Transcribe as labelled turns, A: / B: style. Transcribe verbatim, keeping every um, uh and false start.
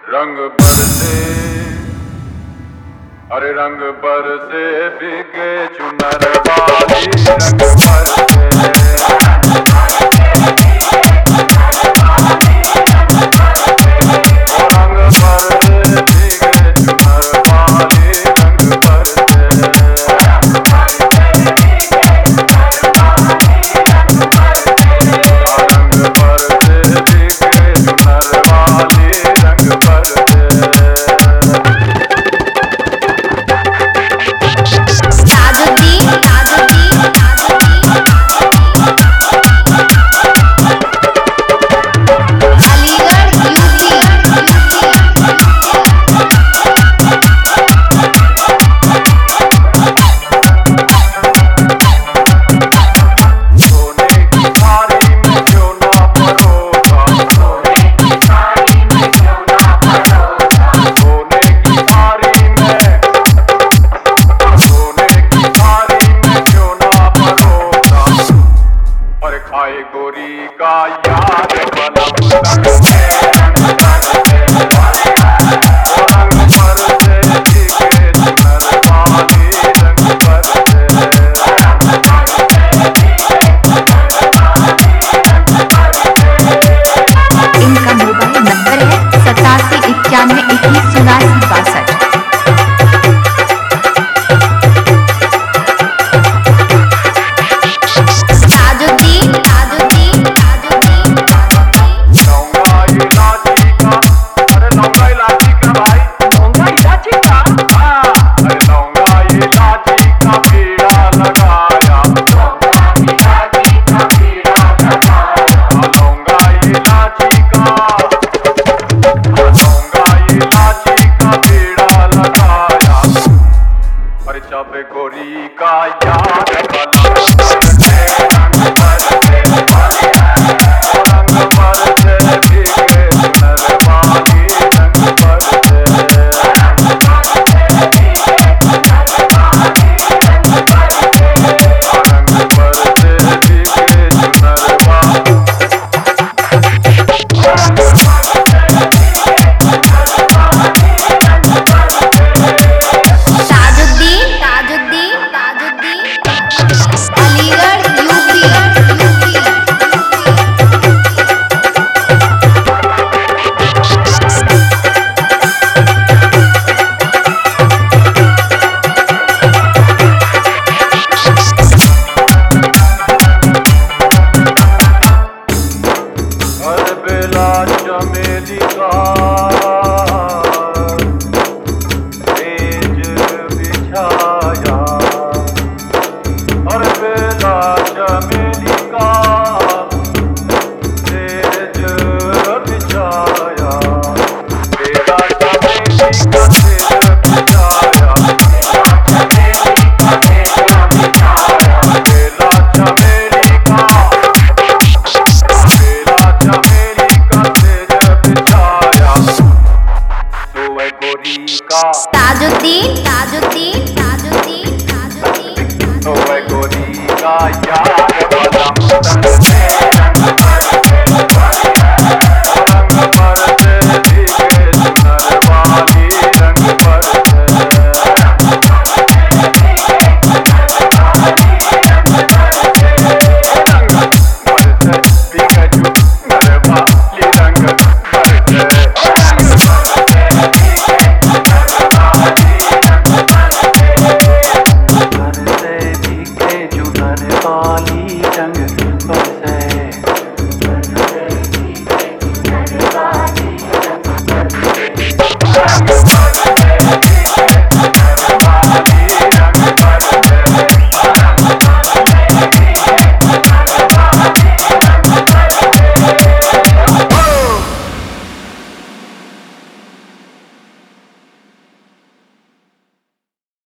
A: रंग बरसे, अरे रंग बरसे भीगे चुनर वाली, रंग बरसे गोरी का याद बलम करके रंग बरसे, रंग बरसे भीगे चुनर वाली, रंग बरसे।
B: इनका मोबाइल नंबर है सतासी इक्यानवे इक्कीस चौरासी बासठ।
A: गोरी का याद बलम करके रंग बरसे, रंग बरसे भीगे चुनर वाली, रंग बरसे। रंग बरसे भीगे चुनर वाली। चमेली का तेज बिछाया, और बेला चमेली का तेज बिछाया, बेला चमेली का तेज बिछाया, बेला चमेली का
B: ताजुद्दीन ताजुद्दीन ताजुद्दीन ताजुद्दीन
A: तो वह गोरी का याद बलम करके रंग बरसे, रंग बरसे भीगे चुनर वाली, रंग बरसे। रंग बरसे भीगे चुनर वाली, रंग बरसे। रंग बरसे